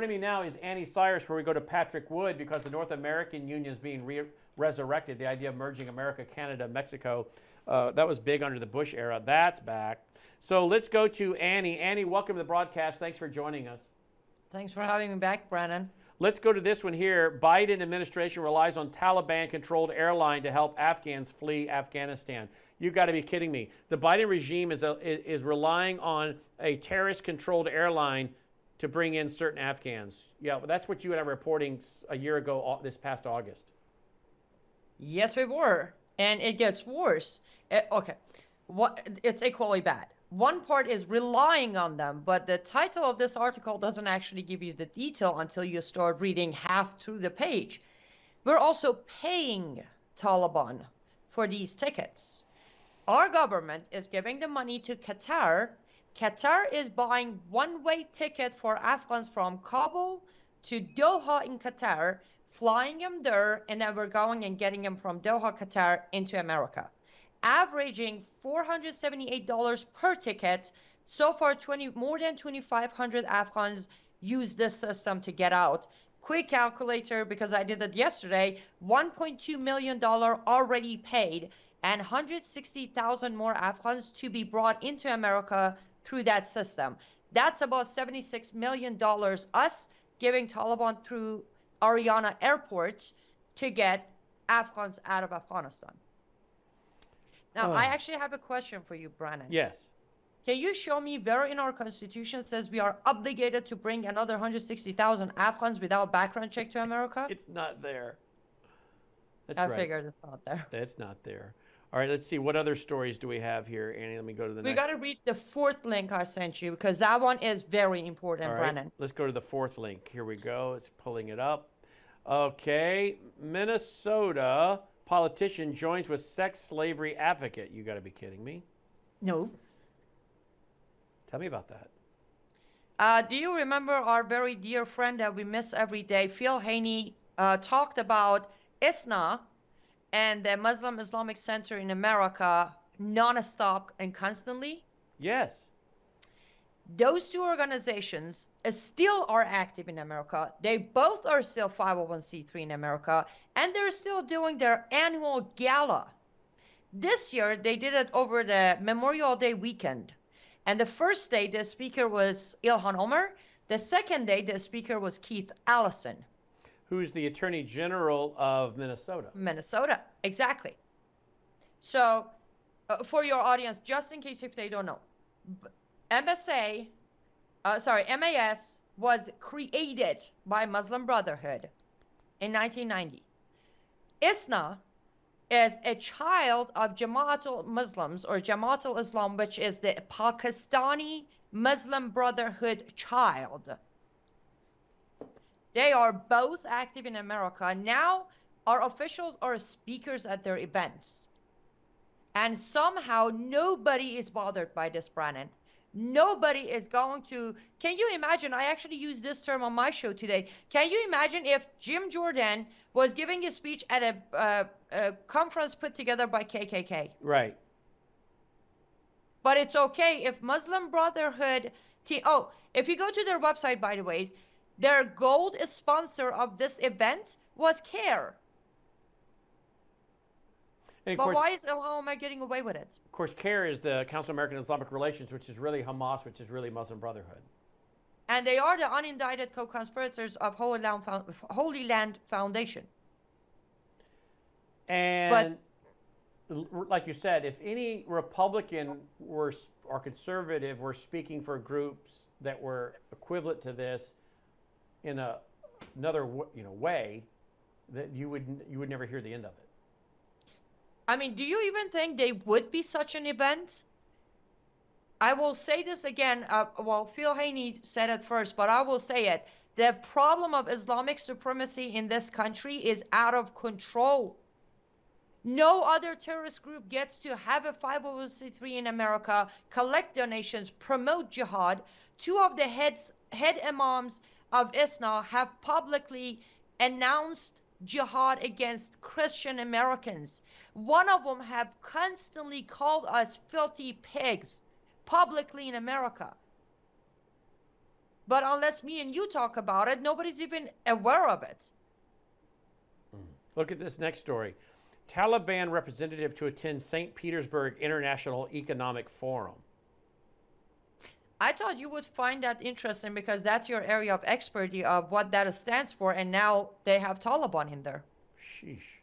front of me now is Annie Cyrus, where we go to Patrick Wood because the North American Union is being resurrected. The idea of merging America, Canada, Mexico, that was big under the Bush era. That's back. So let's go to Annie. Annie, welcome to the broadcast. Thanks for joining us. Thanks for having me back, Brennan. Let's go to this one here. Biden administration relies on Taliban-controlled airline to help Afghans flee Afghanistan. You've got to be kidding me. The Biden regime is relying on a terrorist-controlled airline to bring in certain Afghans. Yeah, that's what you and I were reporting a year ago, this past August. Yes, we were. And it gets worse. Okay, it's equally bad. One part is relying on them, but the title of this article doesn't actually give you the detail until you start reading half through the page. We're also paying Taliban for these tickets. Our government is giving the money to Qatar. Qatar is buying one-way ticket for Afghans from Kabul to Doha in Qatar, flying them there, and then we're going and getting them from Doha, Qatar into America. Averaging $478 per ticket. So far, more than 2,500 Afghans use this system to get out. Quick calculator, because I did it yesterday, $1.2 million already paid, and 160,000 more Afghans to be brought into America through that system. That's about $76 million us giving Taliban through Ariana Airport to get Afghans out of Afghanistan. Now, I actually have a question for you, Brennan. Yes. Can you show me where in our Constitution says we are obligated to bring another 160,000 Afghans without background check to America? It's not there. That's I right. figured it's not there. That's not there. All right, let's see. What other stories do we have here, Annie? Let me go to the next. We got to read the fourth link I sent you because that one is very important, All right, Brennan. let's go to the fourth link. Here we go. It's pulling it up. Okay, Minnesota politician joins with sex slavery advocate. You got to be kidding me. No. Tell me about that. Do you remember our very dear friend that we miss every day, Phil Haney, talked about ISNA and the Muslim Islamic Center in America non-stop and constantly? Yes. Those two organizations still are active in America. They both are still 501c3 in America, and they're still doing their annual gala. This year, they did it over the Memorial Day weekend. And the first day, the speaker was Ilhan Omar. The second day, the speaker was Keith Ellison. Who's the Attorney General of Minnesota. Minnesota, exactly. So, for your audience, just in case if they don't know, MAS was created by Muslim Brotherhood in 1990. ISNA is a child of Jamaatul Muslims or Jamaatul Islam, which is the Pakistani Muslim Brotherhood child. They are both active in America. Now, our officials are speakers at their events. And somehow nobody is bothered by this, Brennan. Nobody is going to, can you imagine, I actually used this term on my show today. Can you imagine if Jim Jordan was giving a speech at a conference put together by KKK? Right. But it's okay if Muslim Brotherhood, if you go to their website, by the way, their gold sponsor of this event was CARE. But course, why is Ilhan Omar getting away with it? Of course, CARE is the Council of American Islamic Relations, which is really Hamas, which is really Muslim Brotherhood. And they are the unindicted co-conspirators of Holy Land Foundation. And like you said, if any Republican or conservative were speaking for groups that were equivalent to this in another way, that you would never hear the end of it. I mean, do you even think they would be such an event? I will say this again. Well, Phil Haney said it first, but I will say it. The problem of Islamic supremacy in this country is out of control. No other terrorist group gets to have a 501c3 in America, collect donations, promote jihad. Two of the head imams of ISNA have publicly announced jihad against Christian Americans. One of them have constantly called us filthy pigs publicly in America. But unless me and you talk about it, nobody's even aware of it. Look at this next story. Taliban representative to attend St. Petersburg International Economic Forum. I thought you would find that interesting because that's your area of expertise of what that stands for, and now they have Taliban in there. Sheesh.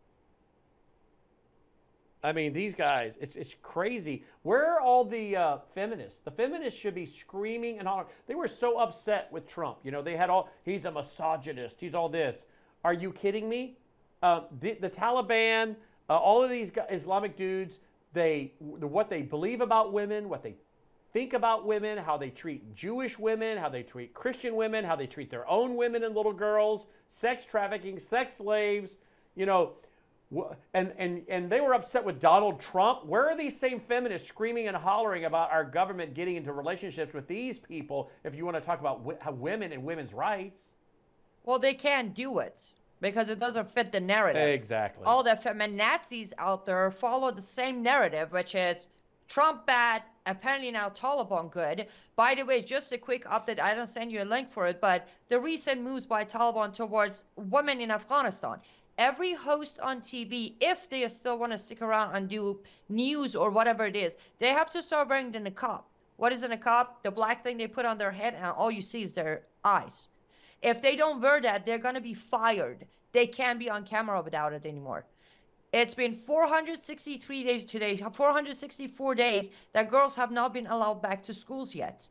I mean, these guys, it's crazy. Where are all the feminists? The feminists should be screaming and hollering. They were so upset with Trump. You know, they had all, he's a misogynist, he's all this. Are you kidding me? The Taliban, all of these Islamic dudes, what they believe about women, what they think about women, how they treat Jewish women, how they treat Christian women, how they treat their own women and little girls, sex trafficking, sex slaves, you know, and they were upset with Donald Trump. Where are these same feminists screaming and hollering about our government getting into relationships with these people if you want to talk about women and women's rights? Well, they can't do it because it doesn't fit the narrative. Exactly. All the feminazis out there follow the same narrative, which is Trump bad, apparently now Taliban good. By the way, just a quick update. I don't send you a link for it, but the recent moves by Taliban towards women in Afghanistan. Every host on TV, if they still want to stick around and do news or whatever it is, they have to start wearing the niqab. What is a niqab? The black thing they put on their head, and all you see is their eyes. If they don't wear that, they're going to be fired. They can't be on camera without it anymore. It's been 463 days today, 464 days that girls have not been allowed back to schools yet.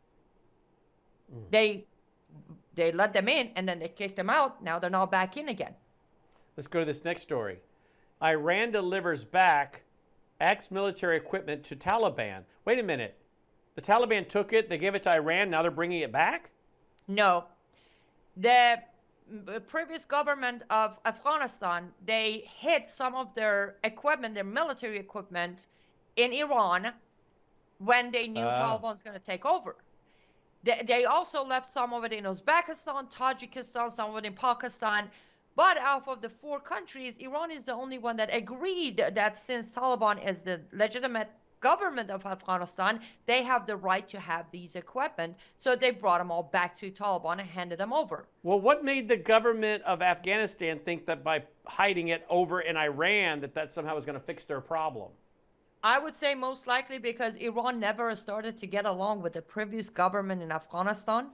They let them in and then they kicked them out. Now they're not back in again. Let's go to this next story. Iran delivers back ex-military equipment to Taliban. Wait a minute. The Taliban took it, they gave it to Iran, now they're bringing it back? No. The previous government of Afghanistan, they hid some of their equipment, their military equipment, in Iran when they knew Taliban was going to take over. They also left some of it in Uzbekistan, Tajikistan, some of it in Pakistan. But out of the 4 countries, Iran is the only one that agreed that since Taliban is the legitimate government of Afghanistan, they have the right to have these equipment. So they brought them all back to Taliban and handed them over. Well, what made the government of Afghanistan think that by hiding it over in Iran that somehow was going to fix their problem? I would say most likely because Iran never started to get along with the previous government in Afghanistan.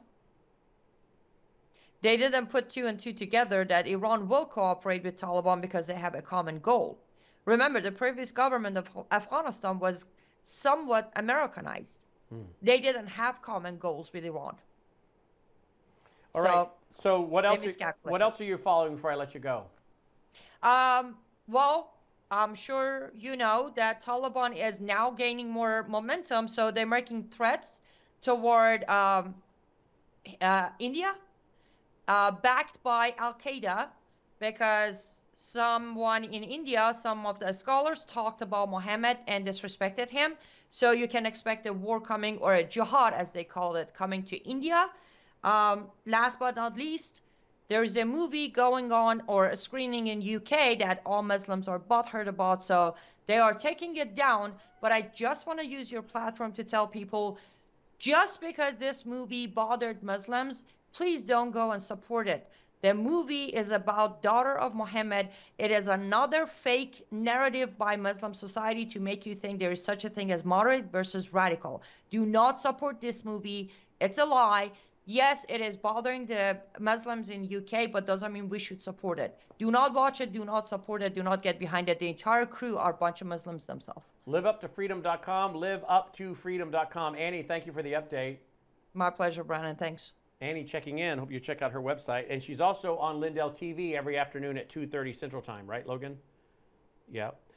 They didn't put 2 and 2 together that Iran will cooperate with Taliban because they have a common goal. Remember, the previous government of Afghanistan was somewhat Americanized. They didn't have common goals with Iran. All right. So what else are you following before I let you go? Well, I'm sure you know that Taliban is now gaining more momentum, so they're making threats toward India, backed by Al-Qaeda, because someone in India, some of the scholars talked about Muhammad and disrespected him. So you can expect a war coming, or a jihad as they call it, coming to India. Last but not least, there's a movie going on, or a screening in UK, that all Muslims are butthurt about. So they are taking it down. But I just want to use your platform to tell people, just because this movie bothered Muslims, please don't go and support it. The movie is about daughter of Muhammad. It is another fake narrative by Muslim society to make you think there is such a thing as moderate versus radical. Do not support this movie. It's a lie. Yes, it is bothering the Muslims in UK, but doesn't mean we should support it. Do not watch it. Do not support it. Do not get behind it. The entire crew are a bunch of Muslims themselves. LiveUpToFreedom.com, LiveUpToFreedom.com. Annie, thank you for the update. My pleasure, Brandon. Thanks. Annie checking in. Hope you check out her website. And she's also on Lindell TV every afternoon at 2:30 Central Time, right, Logan? Yeah.